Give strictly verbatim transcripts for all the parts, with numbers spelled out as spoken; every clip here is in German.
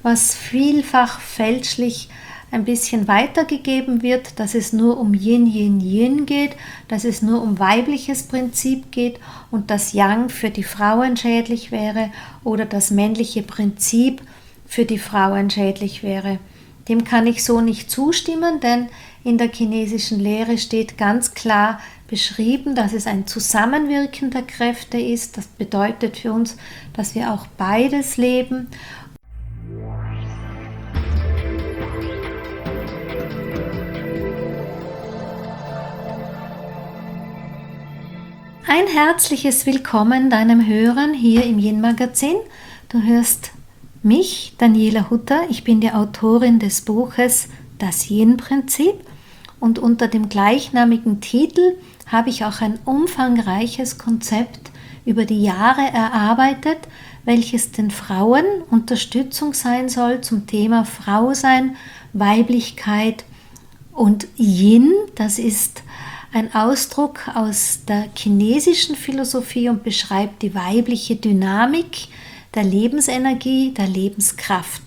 was vielfach fälschlich ein bisschen weitergegeben wird, dass es nur um Yin, Yin, Yin geht, dass es nur um weibliches Prinzip geht und dass Yang für die Frauen schädlich wäre oder das männliche Prinzip für die Frauen schädlich wäre. Dem kann ich so nicht zustimmen, denn in der chinesischen Lehre steht ganz klar beschrieben, dass es ein Zusammenwirken der Kräfte ist. Das bedeutet für uns, dass wir auch beides leben. Ein herzliches Willkommen deinem Hörern hier im Yin-Magazin. Du hörst mich, Daniela Hutter. Ich bin die Autorin des Buches Das Yin-Prinzip und unter dem gleichnamigen Titel habe ich auch ein umfangreiches Konzept über die Jahre erarbeitet, welches den Frauen Unterstützung sein soll zum Thema Frausein, Weiblichkeit und Yin. Das ist ein Ausdruck aus der chinesischen Philosophie und beschreibt die weibliche Dynamik der Lebensenergie, der Lebenskraft.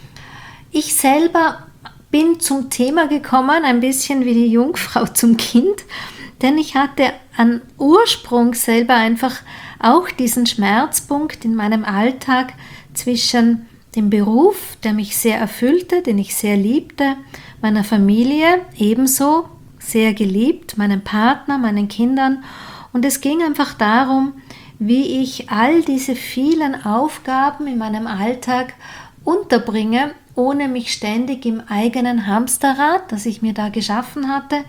Ich selber bin zum Thema gekommen, ein bisschen wie die Jungfrau zum Kind, denn ich hatte an Ursprung selber einfach auch diesen Schmerzpunkt in meinem Alltag zwischen dem Beruf, der mich sehr erfüllte, den ich sehr liebte, meiner Familie ebenso, sehr geliebt, meinem Partner, meinen Kindern, und es ging einfach darum, wie ich all diese vielen Aufgaben in meinem Alltag unterbringe, ohne mich ständig im eigenen Hamsterrad, das ich mir da geschaffen hatte,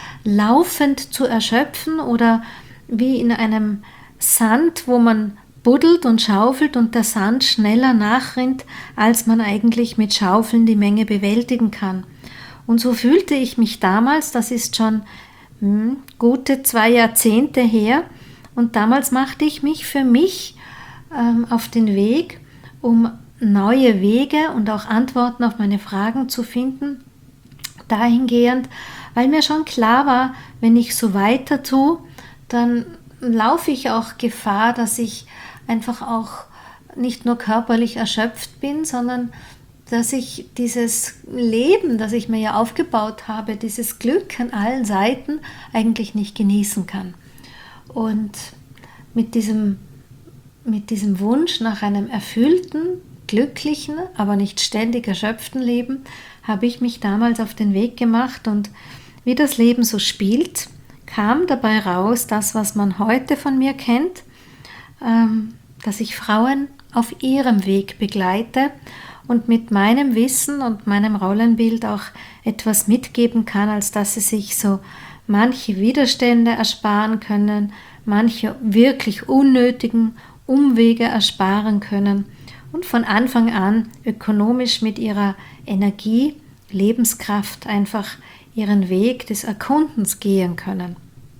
laufend zu erschöpfen oder wie in einem Sand, wo man buddelt und schaufelt und der Sand schneller nachrinnt, als man eigentlich mit Schaufeln die Menge bewältigen kann. Und so fühlte ich mich damals, das ist schon hm, gute zwei Jahrzehnte her, und damals machte ich mich für mich ähm, auf den Weg, um neue Wege und auch Antworten auf meine Fragen zu finden, dahingehend, weil mir schon klar war, wenn ich so weiter tue, dann laufe ich auch Gefahr, dass ich einfach auch nicht nur körperlich erschöpft bin, sondern dass ich dieses Leben, das ich mir ja aufgebaut habe, dieses Glück an allen Seiten eigentlich nicht genießen kann. Und mit diesem, mit diesem Wunsch nach einem erfüllten, glücklichen, aber nicht ständig erschöpften Leben habe ich mich damals auf den Weg gemacht, und wie das Leben so spielt, kam dabei raus, das, was man heute von mir kennt, ähm, dass ich Frauen auf ihrem Weg begleite und mit meinem Wissen und meinem Rollenbild auch etwas mitgeben kann, als dass sie sich so manche Widerstände ersparen können, manche wirklich unnötigen Umwege ersparen können und von Anfang an ökonomisch mit ihrer Energie, Lebenskraft einfach ihren Weg des Erkundens gehen können.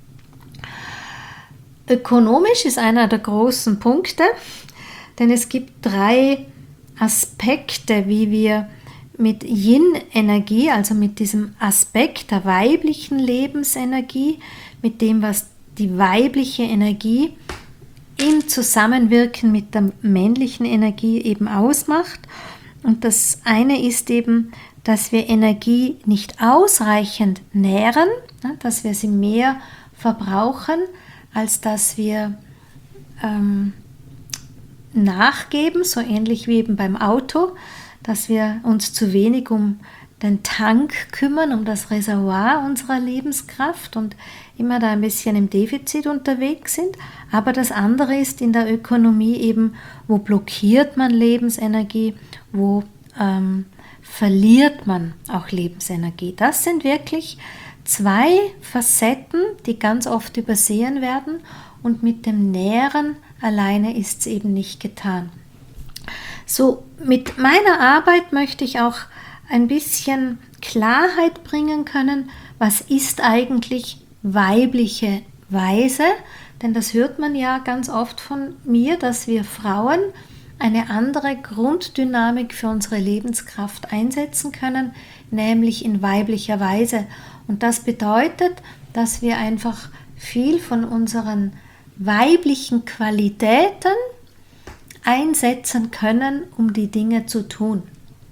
Ökonomisch ist einer der großen Punkte, denn es gibt drei Aspekte, wie wir mit Yin-Energie, also mit diesem Aspekt der weiblichen Lebensenergie, mit dem, was die weibliche Energie im Zusammenwirken mit der männlichen Energie eben ausmacht. Und das eine ist eben, dass wir Energie nicht ausreichend nähren, dass wir sie mehr verbrauchen, als dass wir ähm, nachgeben, so ähnlich wie eben beim Auto, dass wir uns zu wenig um den Tank kümmern, um das Reservoir unserer Lebenskraft und immer da ein bisschen im Defizit unterwegs sind. Aber das andere ist in der Ökonomie eben, wo blockiert man Lebensenergie, wo ähm, verliert man auch Lebensenergie. Das sind wirklich zwei Facetten, die ganz oft übersehen werden, und mit dem Nähren alleine ist es eben nicht getan. So, mit meiner Arbeit möchte ich auch ein bisschen Klarheit bringen können, was ist eigentlich weibliche Weise, denn das hört man ja ganz oft von mir, dass wir Frauen eine andere Grunddynamik für unsere Lebenskraft einsetzen können, nämlich in weiblicher Weise. Und das bedeutet, dass wir einfach viel von unseren weiblichen Qualitäten einsetzen können, um die Dinge zu tun.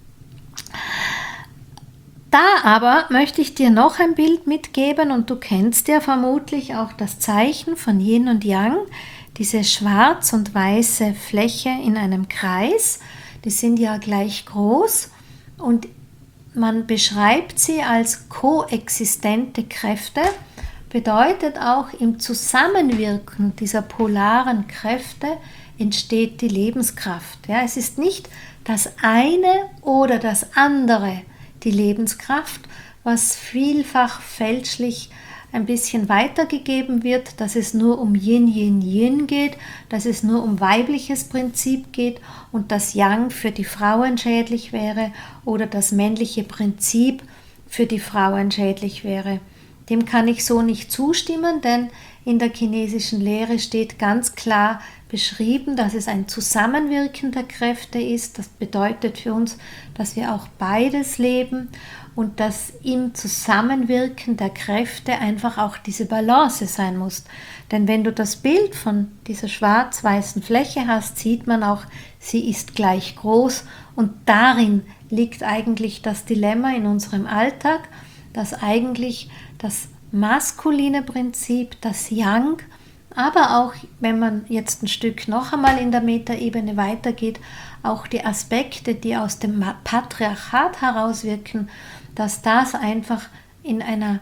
Da aber möchte ich dir noch ein Bild mitgeben und du kennst ja vermutlich auch das Zeichen von Yin und Yang, diese schwarz und weiße Fläche in einem Kreis, die sind ja gleich groß und man beschreibt sie als koexistente Kräfte, bedeutet auch im Zusammenwirken dieser polaren Kräfte entsteht die Lebenskraft. Ja, es ist nicht das eine oder das andere, die Lebenskraft, was vielfach fälschlich ein bisschen weitergegeben wird, dass es nur um Yin, Yin, Yin geht, dass es nur um weibliches Prinzip geht und das Yang für die Frauen schädlich wäre oder das männliche Prinzip für die Frauen schädlich wäre. Dem kann ich so nicht zustimmen, denn in der chinesischen Lehre steht ganz klar beschrieben, dass es ein Zusammenwirken der Kräfte ist. Das bedeutet für uns, dass wir auch beides leben und dass im Zusammenwirken der Kräfte einfach auch diese Balance sein muss. Denn wenn du das Bild von dieser schwarz-weißen Fläche hast, sieht man auch, sie ist gleich groß und darin liegt eigentlich das Dilemma in unserem Alltag, dass eigentlich das maskuline Prinzip, das Yang, aber auch, wenn man jetzt ein Stück noch einmal in der Metaebene weitergeht, auch die Aspekte, die aus dem Patriarchat herauswirken, dass das einfach in einer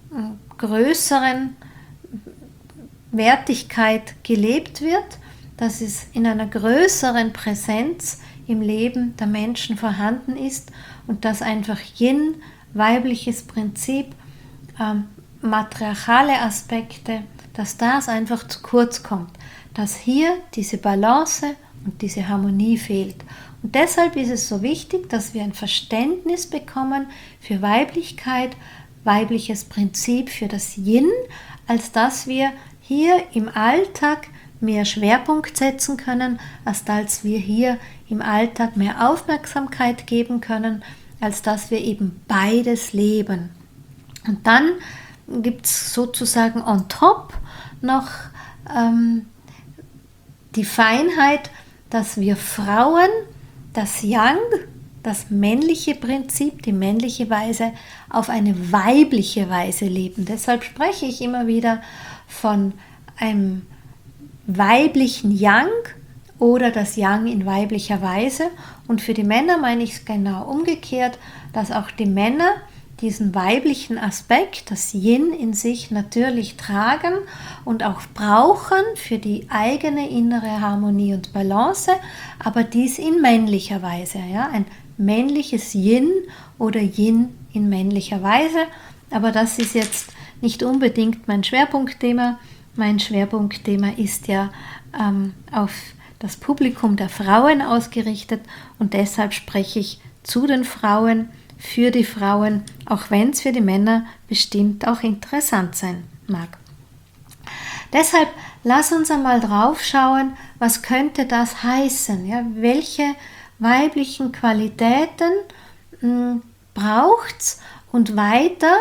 größeren Wertigkeit gelebt wird, dass es in einer größeren Präsenz im Leben der Menschen vorhanden ist und dass einfach Yin, weibliches Prinzip, ähm, matriarchale Aspekte, dass das einfach zu kurz kommt, dass hier diese Balance und diese Harmonie fehlt. Und deshalb ist es so wichtig, dass wir ein Verständnis bekommen für Weiblichkeit, weibliches Prinzip, für das Yin, als dass wir hier im Alltag mehr Schwerpunkt setzen können, als dass wir hier im Alltag mehr Aufmerksamkeit geben können, als dass wir eben beides leben. Und dann gibt es sozusagen on top noch ähm, die Feinheit, dass wir Frauen das Yang, das männliche Prinzip, die männliche Weise, auf eine weibliche Weise leben. Deshalb spreche ich immer wieder von einem weiblichen Yang oder das Yang in weiblicher Weise. Und für die Männer meine ich es genau umgekehrt, dass auch die Männer diesen weiblichen Aspekt, das Yin in sich natürlich tragen und auch brauchen für die eigene innere Harmonie und Balance, aber dies in männlicher Weise, ja, ein männliches Yin oder Yin in männlicher Weise, aber das ist jetzt nicht unbedingt mein Schwerpunktthema. Mein Schwerpunktthema ist ja ähm, auf das Publikum der Frauen ausgerichtet und deshalb spreche ich zu den Frauen, für die Frauen, auch wenn es für die Männer bestimmt auch interessant sein mag. Deshalb lass uns einmal drauf schauen, was könnte das heißen? Ja? Welche weiblichen Qualitäten braucht es und weiter,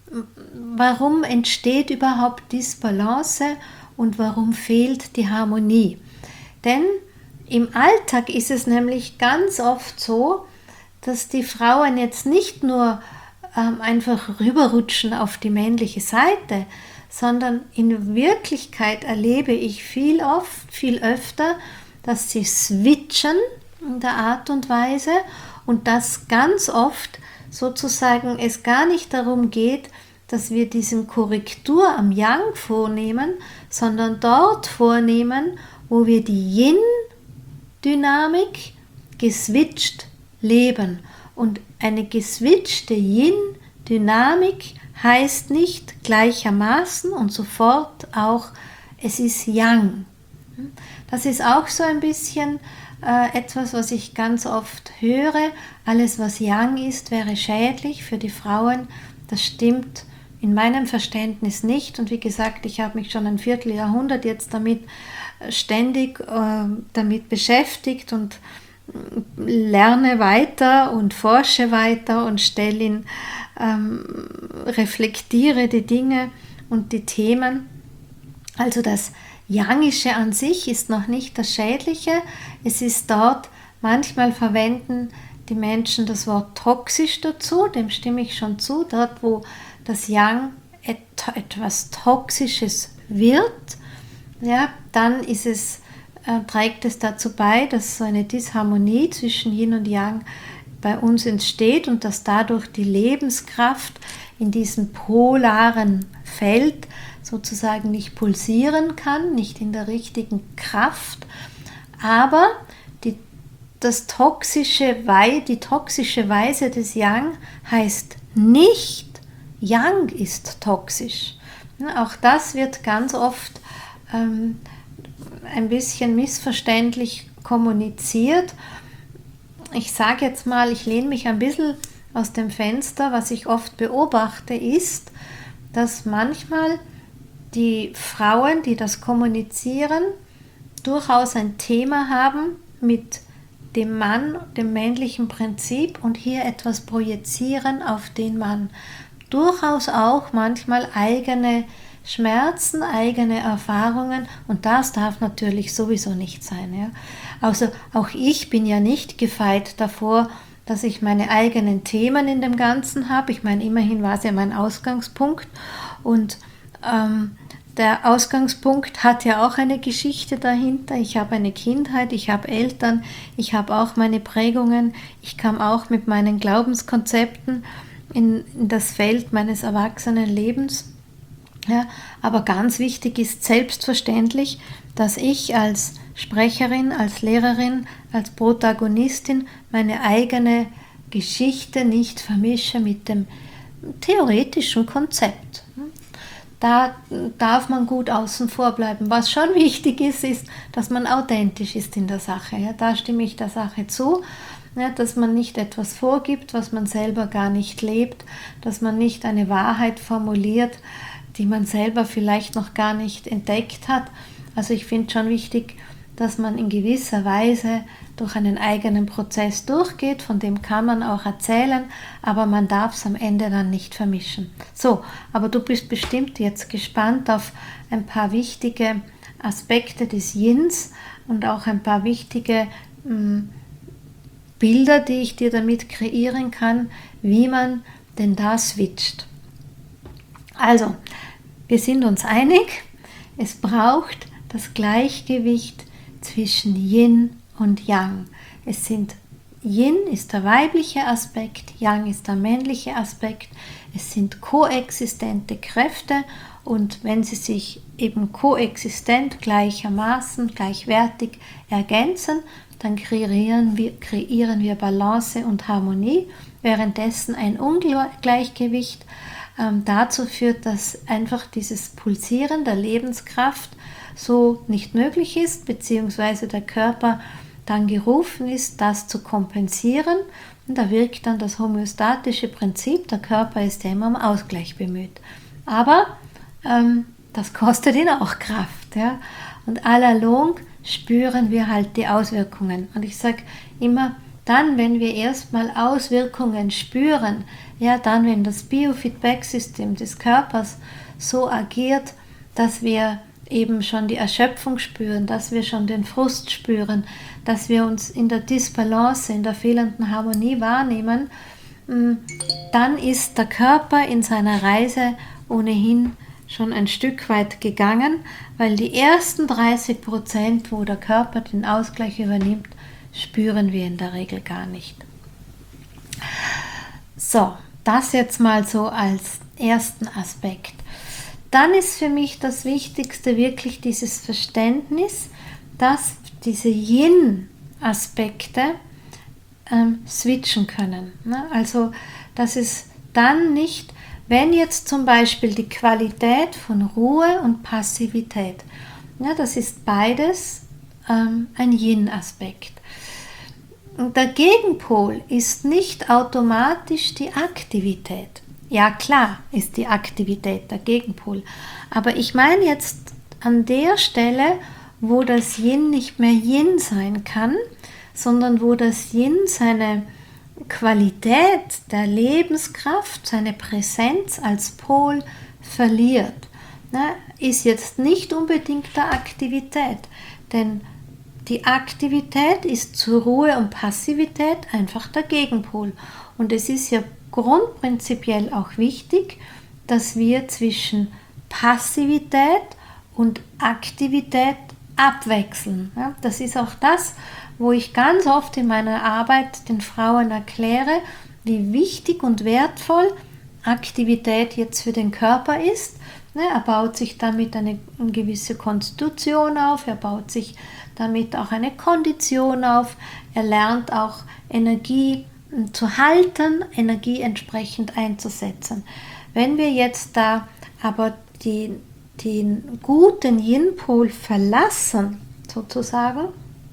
warum entsteht überhaupt Disbalance und warum fehlt die Harmonie? Denn im Alltag ist es nämlich ganz oft so, dass die Frauen jetzt nicht nur ähm, einfach rüberrutschen auf die männliche Seite, sondern in Wirklichkeit erlebe ich viel oft, viel öfter, dass sie switchen in der Art und Weise und dass ganz oft sozusagen es gar nicht darum geht, dass wir diesen Korrektur am Yang vornehmen, sondern dort vornehmen, wo wir die Yin-Dynamik geswitcht leben. Und eine geswitchte Yin-Dynamik heißt nicht gleichermaßen und sofort auch, es ist Yang. Das ist auch so ein bisschen äh, etwas, was ich ganz oft höre. Alles, was Yang ist, wäre schädlich für die Frauen. Das stimmt in meinem Verständnis nicht. Und wie gesagt, ich habe mich schon ein Vierteljahrhundert jetzt damit ständig äh, damit beschäftigt und lerne weiter und forsche weiter und stelle in, ähm, reflektiere die Dinge und die Themen. Also das Yangische an sich ist noch nicht das Schädliche. Es ist dort, manchmal verwenden die Menschen das Wort toxisch dazu, dem stimme ich schon zu, dort wo das Yang et etwas Toxisches wird, ja, dann ist es, äh, trägt es dazu bei, dass so eine Disharmonie zwischen Yin und Yang bei uns entsteht und dass dadurch die Lebenskraft in diesem polaren Feld sozusagen nicht pulsieren kann, nicht in der richtigen Kraft, aber die, das toxische, die toxische Weise des Yang heißt nicht, Yang ist toxisch. Auch das wird ganz oft ähm, ein bisschen missverständlich kommuniziert. Ich sage jetzt mal, ich lehne mich ein bisschen aus dem Fenster. Was ich oft beobachte ist, dass manchmal die Frauen, die das kommunizieren, durchaus ein Thema haben mit dem Mann, dem männlichen Prinzip und hier etwas projizieren auf den Mann. Durchaus auch manchmal eigene Schmerzen, eigene Erfahrungen und das darf natürlich sowieso nicht sein. Ja? Also auch ich bin ja nicht gefeit davor, dass ich meine eigenen Themen in dem Ganzen habe. Ich meine, immerhin war es ja mein Ausgangspunkt und ähm, der Ausgangspunkt hat ja auch eine Geschichte dahinter. Ich habe eine Kindheit, ich habe Eltern, ich habe auch meine Prägungen, ich kam auch mit meinen Glaubenskonzepten in, in das Feld meines Erwachsenenlebens. Ja, aber ganz wichtig ist selbstverständlich, dass ich als Sprecherin, als Lehrerin, als Protagonistin meine eigene Geschichte nicht vermische mit dem theoretischen Konzept. Da darf man gut außen vor bleiben. Was schon wichtig ist, ist, dass man authentisch ist in der Sache. Ja, da stimme ich der Sache zu, ja, dass man nicht etwas vorgibt, was man selber gar nicht lebt, dass man nicht eine Wahrheit formuliert, die man selber vielleicht noch gar nicht entdeckt hat. Also ich finde schon wichtig, dass man in gewisser Weise durch einen eigenen Prozess durchgeht, von dem kann man auch erzählen, aber man darf es am Ende dann nicht vermischen. So, aber du bist bestimmt jetzt gespannt auf ein paar wichtige Aspekte des Yins und auch ein paar wichtige mh, Bilder, die ich dir damit kreieren kann, wie man denn da switcht. Also, wir sind uns einig, es braucht das Gleichgewicht zwischen Yin und Yang. Es sind Yin ist der weibliche Aspekt, Yang ist der männliche Aspekt. Es sind koexistente Kräfte und wenn sie sich eben koexistent gleichermaßen, gleichwertig ergänzen, dann kreieren wir, kreieren wir Balance und Harmonie, währenddessen ein Ungleichgewicht ähm, dazu führt, dass einfach dieses Pulsieren der Lebenskraft so nicht möglich ist, beziehungsweise der Körper dann gerufen ist, das zu kompensieren. Und da wirkt dann das homöostatische Prinzip, der Körper ist ja immer um Ausgleich bemüht. Aber ähm, das kostet ihn auch Kraft. Ja? Und à la longue spüren wir halt die Auswirkungen. Und ich sage immer, dann, wenn wir erstmal Auswirkungen spüren, ja, dann, wenn das Biofeedback-System des Körpers so agiert, dass wir eben schon die Erschöpfung spüren, dass wir schon den Frust spüren, dass wir uns in der Disbalance, in der fehlenden Harmonie wahrnehmen, dann ist der Körper in seiner Reise ohnehin schon ein Stück weit gegangen, weil die ersten dreißig Prozent, wo der Körper den Ausgleich übernimmt, spüren wir in der Regel gar nicht. So, das jetzt mal so als ersten Aspekt. Dann ist für mich das Wichtigste wirklich dieses Verständnis, dass diese Yin-Aspekte ähm, switchen können. Ne? Also, dass es dann nicht, wenn jetzt zum Beispiel die Qualität von Ruhe und Passivität, ja, das ist beides ähm, ein Yin-Aspekt. Und der Gegenpol ist nicht automatisch die Aktivität. Ja, klar ist die Aktivität der Gegenpol, aber ich meine jetzt an der Stelle, wo das Yin nicht mehr Yin sein kann, sondern wo das Yin seine Qualität der Lebenskraft, seine Präsenz als Pol verliert, ne, ist jetzt nicht unbedingt der Aktivität, denn die Aktivität ist zur Ruhe und Passivität einfach der Gegenpol. Und es ist ja grundprinzipiell auch wichtig, dass wir zwischen Passivität und Aktivität abwechseln. Ja, das ist auch das, wo ich ganz oft in meiner Arbeit den Frauen erkläre, wie wichtig und wertvoll Aktivität jetzt für den Körper ist. Er baut sich damit eine, eine gewisse Konstitution auf, er baut sich damit auch eine Kondition auf, er lernt auch Energie zu halten, Energie entsprechend einzusetzen. Wenn wir jetzt da aber die, den guten Yin-Pol verlassen, sozusagen,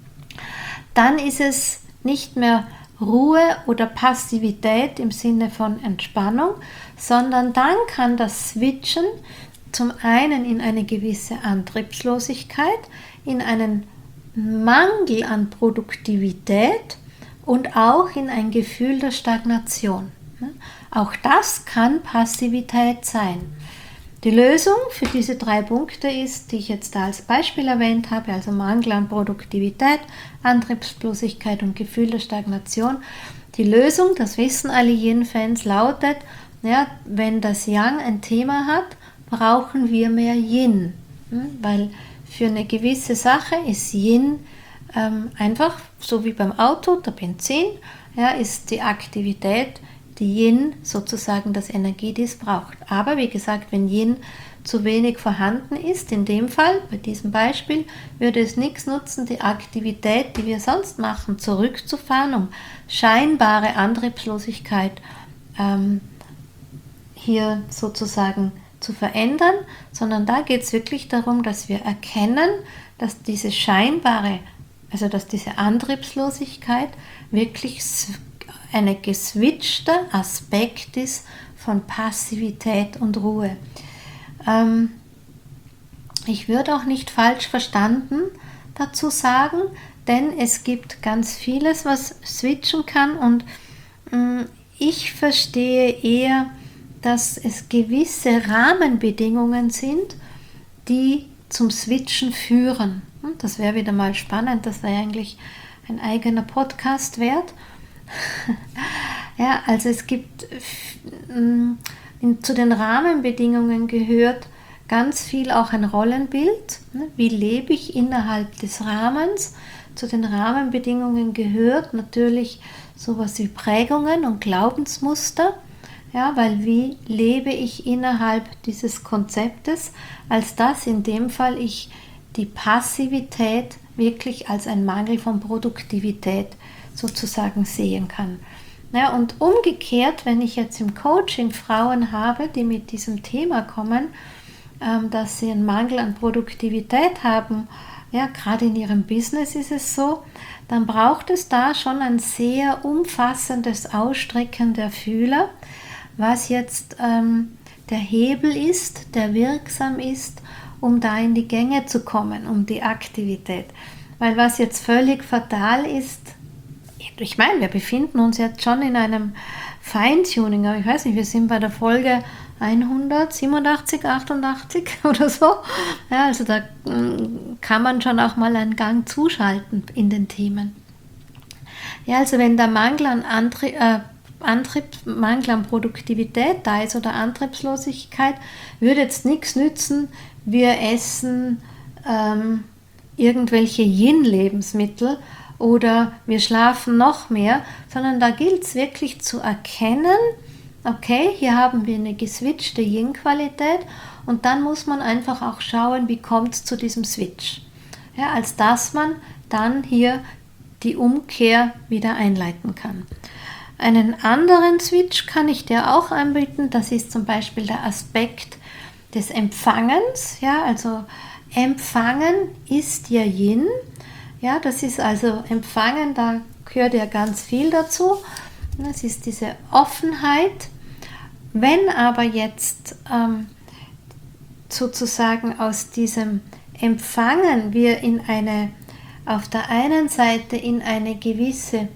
dann ist es nicht mehr Ruhe oder Passivität im Sinne von Entspannung, sondern dann kann das Switchen zum einen in eine gewisse Antriebslosigkeit, in einen Mangel an Produktivität und auch in ein Gefühl der Stagnation. Auch das kann Passivität sein. Die Lösung für diese drei Punkte ist, die ich jetzt da als Beispiel erwähnt habe, also Mangel an Produktivität, Antriebslosigkeit und Gefühl der Stagnation. Die Lösung, das wissen alle Yin-Fans, lautet, ja, wenn das Yang ein Thema hat, brauchen wir mehr Yin, weil für eine gewisse Sache ist Yin ähm, einfach, so wie beim Auto, der Benzin, ja, ist die Aktivität, die Yin sozusagen das Energie, die es braucht. Aber wie gesagt, wenn Yin zu wenig vorhanden ist, in dem Fall, bei diesem Beispiel, würde es nichts nutzen, die Aktivität, die wir sonst machen, zurückzufahren, um scheinbare Antriebslosigkeit ähm, hier sozusagen zu verändern, sondern da geht es wirklich darum, dass wir erkennen, dass diese scheinbare, also dass diese Antriebslosigkeit wirklich ein geswitchter Aspekt ist von Passivität und Ruhe. Ähm, ich würde auch nicht falsch verstanden dazu sagen, denn es gibt ganz vieles, was switchen kann und ähm, ich verstehe eher, dass es gewisse Rahmenbedingungen sind, die zum Switchen führen. Das wäre wieder mal spannend, das wäre eigentlich ein eigener Podcast wert. Ja, also es gibt in, zu den Rahmenbedingungen gehört ganz viel auch ein Rollenbild. Wie lebe ich innerhalb des Rahmens? Zu den Rahmenbedingungen gehört natürlich sowas wie Prägungen und Glaubensmuster. Ja, weil wie lebe ich innerhalb dieses Konzeptes, als dass in dem Fall ich die Passivität wirklich als ein Mangel von Produktivität sozusagen sehen kann. Ja, und umgekehrt, wenn ich jetzt im Coaching Frauen habe, die mit diesem Thema kommen, ähm, dass sie einen Mangel an Produktivität haben, ja, gerade in ihrem Business ist es so, dann braucht es da schon ein sehr umfassendes Ausstrecken der Fühler, was jetzt ähm, der Hebel ist, der wirksam ist, um da in die Gänge zu kommen, um die Aktivität. Weil was jetzt völlig fatal ist, ich meine, wir befinden uns jetzt schon in einem Feintuning, aber ich weiß nicht, wir sind bei der Folge hundertsiebenundachtzig, achtundachtzig oder so. Ja, also da kann man schon auch mal einen Gang zuschalten in den Themen. Ja, also wenn der Mangel an Antrieb, äh, Antrieb, Mangel an Produktivität da ist oder Antriebslosigkeit, würde jetzt nichts nützen, wir essen ähm, irgendwelche Yin-Lebensmittel oder wir schlafen noch mehr, sondern da gilt es wirklich zu erkennen, okay, hier haben wir eine geswitchte Yin-Qualität und dann muss man einfach auch schauen, wie kommt es zu diesem Switch. Ja, als dass man dann hier die Umkehr wieder einleiten kann. Einen anderen Switch kann ich dir auch anbieten, das ist zum Beispiel der Aspekt des Empfangens. Ja, also Empfangen ist ja Yin. Ja, das ist also Empfangen, da gehört ja ganz viel dazu. Das ist diese Offenheit. Wenn aber jetzt ähm, sozusagen aus diesem Empfangen wir in eine, auf der einen Seite in eine gewisse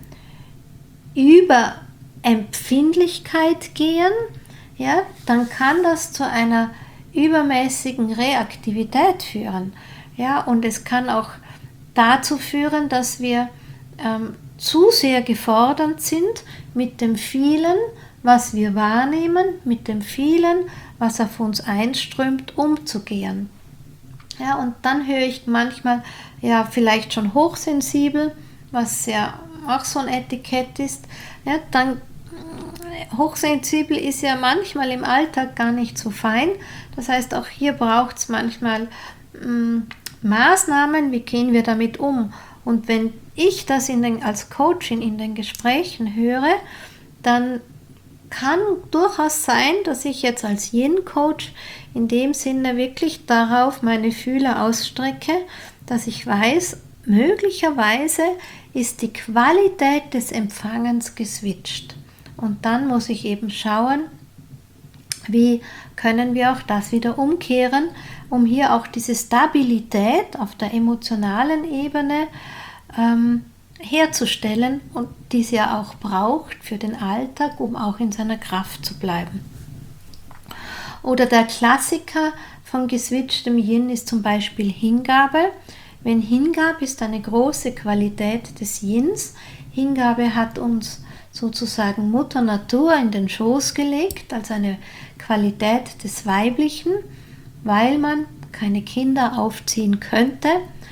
Überempfindlichkeit gehen, ja, dann kann das zu einer übermäßigen Reaktivität führen. Ja, und es kann auch dazu führen, dass wir ähm, zu sehr gefordert sind mit dem vielen, was wir wahrnehmen, mit dem vielen, was auf uns einströmt, umzugehen. Ja, und dann höre ich manchmal, ja, vielleicht schon hochsensibel, was ja auch so ein Etikett ist. Ja, dann hochsensibel ist ja manchmal im Alltag gar nicht so fein. Das heißt, auch hier braucht es manchmal mh, Maßnahmen, wie gehen wir damit um. Und wenn ich das in den, als Coachin in den Gesprächen höre, dann kann durchaus sein, dass ich jetzt als Yin-Coach in dem Sinne wirklich darauf meine Fühler ausstrecke, dass ich weiß, möglicherweise ist die Qualität des Empfangens geswitcht. Und dann muss ich eben schauen, wie können wir auch das wieder umkehren, um hier auch diese Stabilität auf der emotionalen Ebene ähm, herzustellen und die es ja auch braucht für den Alltag, um auch in seiner Kraft zu bleiben. Oder der Klassiker von geswitchtem Yin ist zum Beispiel Hingabe. Wenn Hingabe ist eine große Qualität des Yins. Hingabe hat uns sozusagen Mutter Natur in den Schoß gelegt, als eine Qualität des Weiblichen, weil man keine Kinder aufziehen könnte,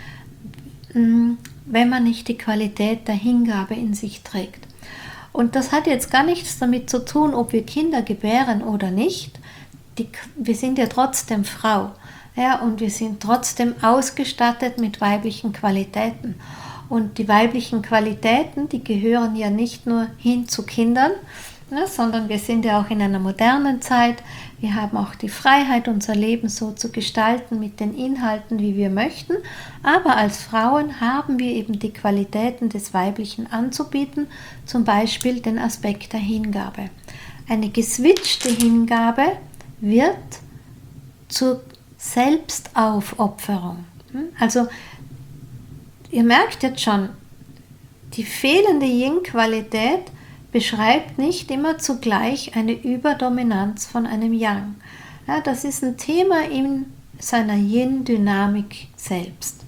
wenn man nicht die Qualität der Hingabe in sich trägt. Und das hat jetzt gar nichts damit zu tun, ob wir Kinder gebären oder nicht. Die, wir sind ja trotzdem Frau, ja, und wir sind trotzdem ausgestattet mit weiblichen Qualitäten. Und die weiblichen Qualitäten, die gehören ja nicht nur hin zu Kindern, ja, sondern wir sind ja auch in einer modernen Zeit. Wir haben auch die Freiheit, unser Leben so zu gestalten mit den Inhalten, wie wir möchten. Aber als Frauen haben wir eben die Qualitäten des Weiblichen anzubieten, zum Beispiel den Aspekt der Hingabe. Eine geswitchte Hingabe wird zur Selbstaufopferung. Also ihr merkt jetzt schon, die fehlende Yin-Qualität beschreibt nicht immer zugleich eine Überdominanz von einem Yang. Ja, das ist ein Thema in seiner Yin-Dynamik selbst.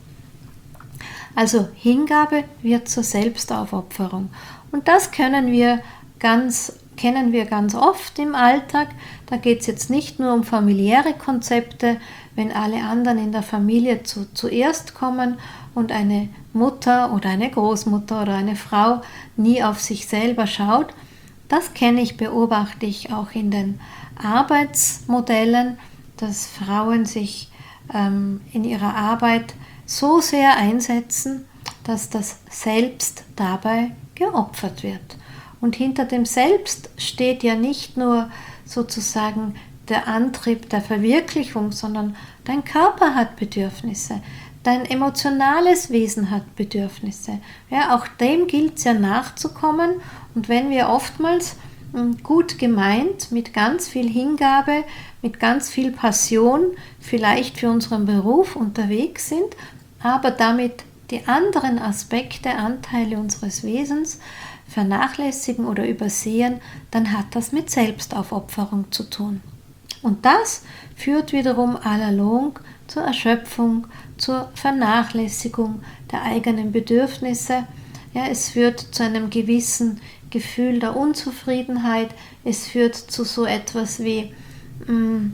Also Hingabe wird zur Selbstaufopferung. Und das können wir ganz, kennen wir ganz oft im Alltag. Da geht es jetzt nicht nur um familiäre Konzepte, wenn alle anderen in der Familie zu, zuerst kommen und eine Mutter oder eine Großmutter oder eine Frau nie auf sich selber schaut. Das kenne ich, beobachte ich auch in den Arbeitsmodellen, dass Frauen sich ähm, in ihrer Arbeit so sehr einsetzen, dass das Selbst dabei geopfert wird. Und hinter dem Selbst steht ja nicht nur sozusagen der Antrieb der Verwirklichung, sondern dein Körper hat Bedürfnisse. Dein emotionales Wesen hat Bedürfnisse. Ja, auch dem gilt es ja nachzukommen. Und wenn wir oftmals gut gemeint, mit ganz viel Hingabe, mit ganz viel Passion, vielleicht für unseren Beruf unterwegs sind, aber damit die anderen Aspekte, Anteile unseres Wesens vernachlässigen oder übersehen, dann hat das mit Selbstaufopferung zu tun. Und das führt wiederum allalong zur Erschöpfung, zur Vernachlässigung der eigenen Bedürfnisse. Ja, es führt zu einem gewissen Gefühl der Unzufriedenheit. Es führt zu so etwas wie, mh,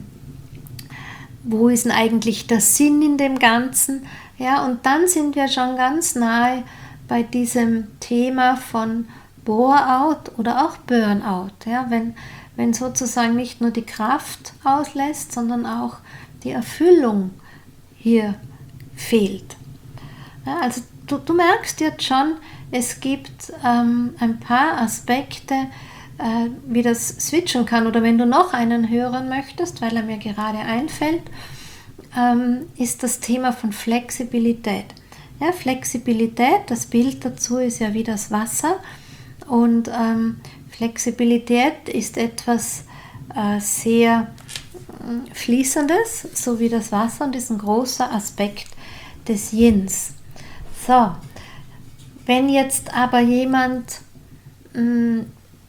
wo ist denn eigentlich der Sinn in dem Ganzen? Ja, und dann sind wir schon ganz nahe bei diesem Thema von Bore-out oder auch Burnout. Ja, wenn, wenn sozusagen nicht nur die Kraft auslässt, sondern auch die Erfüllung hier fehlt. Ja, also du, du merkst jetzt schon, es gibt ähm, ein paar Aspekte, äh, wie das switchen kann. Oder wenn du noch einen hören möchtest, weil er mir gerade einfällt, ähm, ist das Thema von Flexibilität. Ja, Flexibilität, das Bild dazu ist ja wie das Wasser. Und ähm, Flexibilität ist etwas äh, sehr äh, Fließendes, so wie das Wasser, und ist ein großer Aspekt des Yins. So, wenn jetzt aber jemand mh,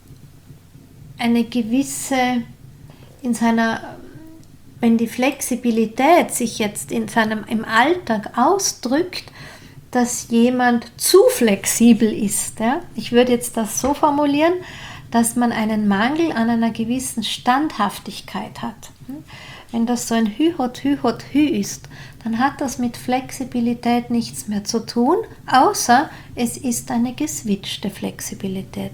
eine gewisse, in seiner, wenn die Flexibilität sich jetzt in seinem, im Alltag ausdrückt, dass jemand zu flexibel ist. Ja? Ich würde jetzt das so formulieren, dass man einen Mangel an einer gewissen Standhaftigkeit hat. Wenn das so ein Hü-Hot, Hü-Hot, Hü ist, dann hat das mit Flexibilität nichts mehr zu tun, außer es ist eine geswitchte Flexibilität.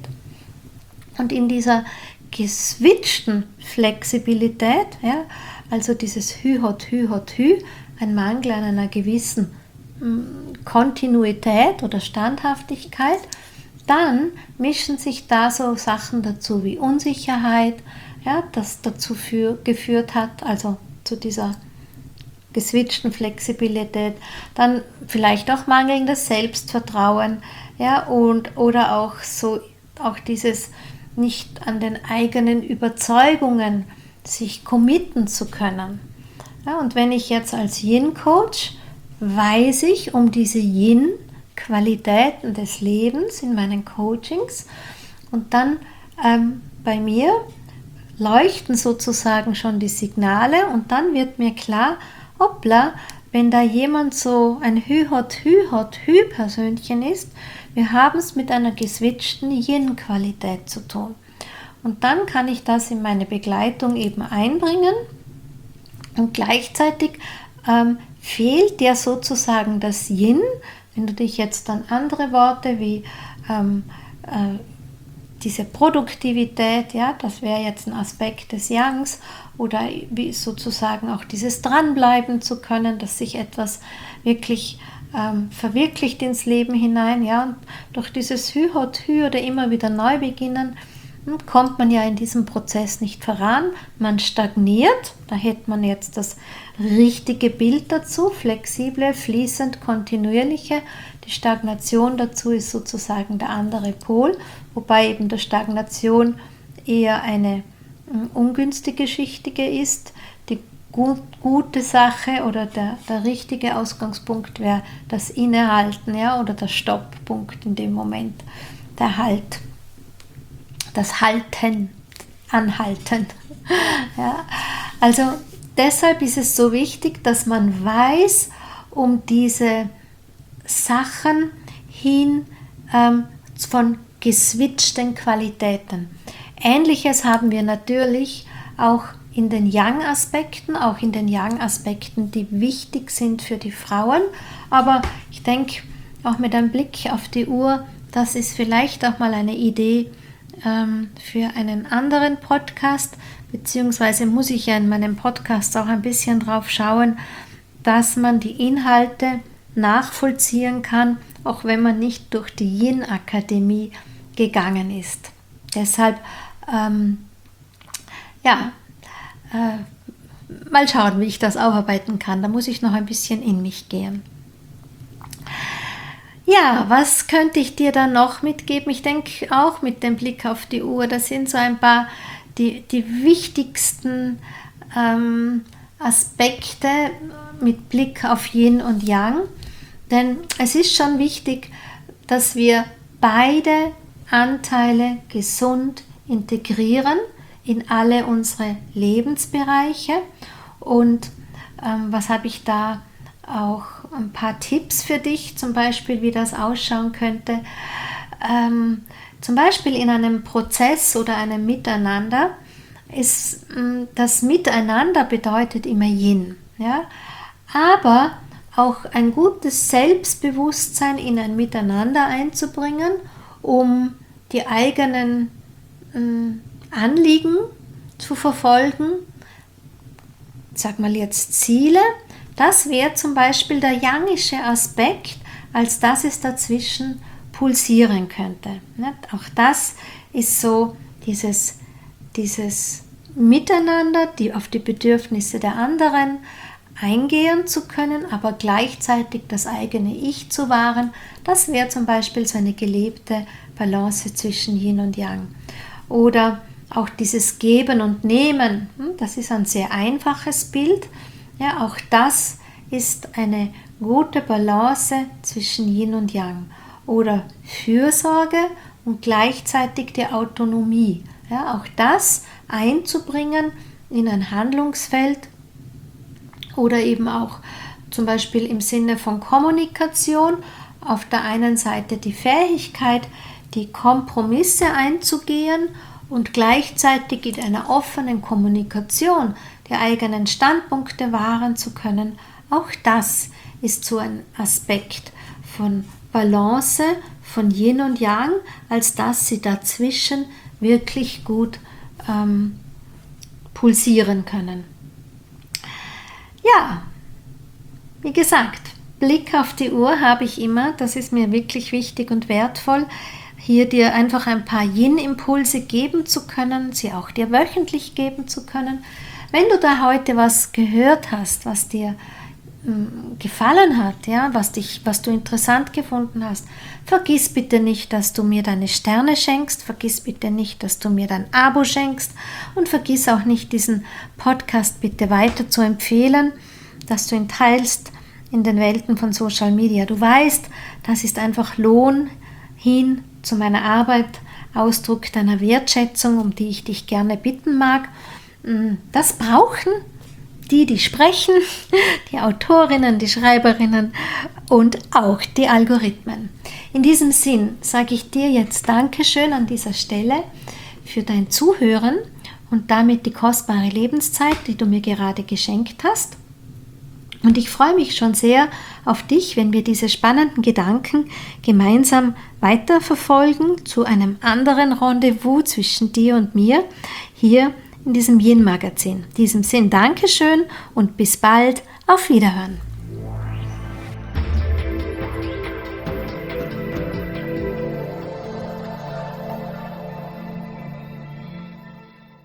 Und in dieser geswitchten Flexibilität, ja, also dieses Hü-Hot, Hü-Hot, Hü, ein Mangel an einer gewissen mh, Kontinuität oder Standhaftigkeit, dann mischen sich da so Sachen dazu wie Unsicherheit, ja, das dazu für, geführt hat, also zu dieser geswitchten Flexibilität, dann vielleicht auch mangelndes Selbstvertrauen, ja, und, oder auch so auch dieses nicht an den eigenen Überzeugungen sich committen zu können. Ja, und wenn ich jetzt als Yin-Coach weiß ich um diese Yin-Qualitäten des Lebens in meinen Coachings und dann ähm, bei mir leuchten sozusagen schon die Signale und dann wird mir klar, hoppla, wenn da jemand so ein Hü-Hot, Hü-Hot, Hü-Persönchen ist, wir haben es mit einer geswitchten Yin-Qualität zu tun. Und dann kann ich das in meine Begleitung eben einbringen und gleichzeitig ähm, fehlt dir sozusagen das Yin, wenn du dich jetzt an andere Worte wie ähm, äh, diese Produktivität, ja, das wäre jetzt ein Aspekt des Yangs oder wie sozusagen auch dieses Dranbleiben zu können, dass sich etwas wirklich ähm, verwirklicht ins Leben hinein, ja, und durch dieses Hü-Hot-Hü oder immer wieder neu beginnen, hm, kommt man ja in diesem Prozess nicht voran, man stagniert, da hätte man jetzt das richtige Bild dazu, flexible, fließend, kontinuierliche. Die Stagnation dazu ist sozusagen der andere Pol, wobei eben der Stagnation eher eine äh, ungünstige Geschichte ist. Die gut, gute Sache oder der, der richtige Ausgangspunkt wäre das Innehalten, ja, oder der Stopppunkt in dem Moment, der Halt, das Halten, Anhalten. Ja, also deshalb ist es so wichtig, dass man weiß um diese Sachen hin ähm, von geswitchten Qualitäten. Ähnliches haben wir natürlich auch in den Yang-Aspekten, auch in den Yang-Aspekten, die wichtig sind für die Frauen. Aber ich denke, auch mit einem Blick auf die Uhr, das ist vielleicht auch mal eine Idee ähm, für einen anderen Podcast, beziehungsweise muss ich ja in meinem Podcast auch ein bisschen drauf schauen, dass man die Inhalte nachvollziehen kann, auch wenn man nicht durch die Yin-Akademie gegangen ist. Deshalb, ähm, ja, äh, mal schauen, wie ich das aufarbeiten kann. Da muss ich noch ein bisschen in mich gehen. Ja, was könnte ich dir dann noch mitgeben? Ich denke auch mit dem Blick auf die Uhr, das sind so ein paar die, die wichtigsten ähm, Aspekte mit Blick auf Yin und Yang. Denn es ist schon wichtig, dass wir beide Anteile gesund integrieren in alle unsere Lebensbereiche. Und ähm, was habe ich da auch ein paar Tipps für dich, zum Beispiel, wie das ausschauen könnte. Ähm, zum Beispiel in einem Prozess oder einem Miteinander ist das Miteinander bedeutet immer Yin, ja? Aber auch ein gutes Selbstbewusstsein in ein Miteinander einzubringen, um die eigenen äh, Anliegen zu verfolgen, sag mal jetzt Ziele, das wäre zum Beispiel der yangische Aspekt, als dass es dazwischen pulsieren könnte. Auch das ist so dieses, dieses Miteinander, die auf die Bedürfnisse der anderen eingehen zu können, aber gleichzeitig das eigene Ich zu wahren. Das wäre zum Beispiel so eine gelebte Balance zwischen Yin und Yang. Oder auch dieses Geben und Nehmen, das ist ein sehr einfaches Bild. Ja, auch das ist eine gute Balance zwischen Yin und Yang. Oder Fürsorge und gleichzeitig die Autonomie. Ja, auch das einzubringen in ein Handlungsfeld oder eben auch zum Beispiel im Sinne von Kommunikation, auf der einen Seite die Fähigkeit, die Kompromisse einzugehen und gleichzeitig in einer offenen Kommunikation die eigenen Standpunkte wahren zu können. Auch das ist so ein Aspekt von Balance, von Yin und Yang, als dass sie dazwischen wirklich gut ähm, pulsieren können. Ja, wie gesagt, Blick auf die Uhr habe ich immer, das ist mir wirklich wichtig und wertvoll, hier dir einfach ein paar Yin-Impulse geben zu können, sie auch dir wöchentlich geben zu können. Wenn du da heute was gehört hast, was dir ähm, gefallen hat, ja, was dich, was du interessant gefunden hast, vergiss bitte nicht, dass du mir deine Sterne schenkst, vergiss bitte nicht, dass du mir dein Abo schenkst und vergiss auch nicht, diesen Podcast bitte weiter zu empfehlen, dass du ihn teilst in den Welten von Social Media. Du weißt, das ist einfach Lohn hin zu meiner Arbeit, Ausdruck deiner Wertschätzung, um die ich dich gerne bitten mag. Das brauchen die, die sprechen, die Autorinnen, die Schreiberinnen und auch die Algorithmen. In diesem Sinn sage ich dir jetzt Dankeschön an dieser Stelle für dein Zuhören und damit die kostbare Lebenszeit, die du mir gerade geschenkt hast. Und ich freue mich schon sehr auf dich, wenn wir diese spannenden Gedanken gemeinsam weiterverfolgen zu einem anderen Rendezvous zwischen dir und mir hier in diesem Yin-Magazin. In diesem Sinn Dankeschön und bis bald, auf Wiederhören.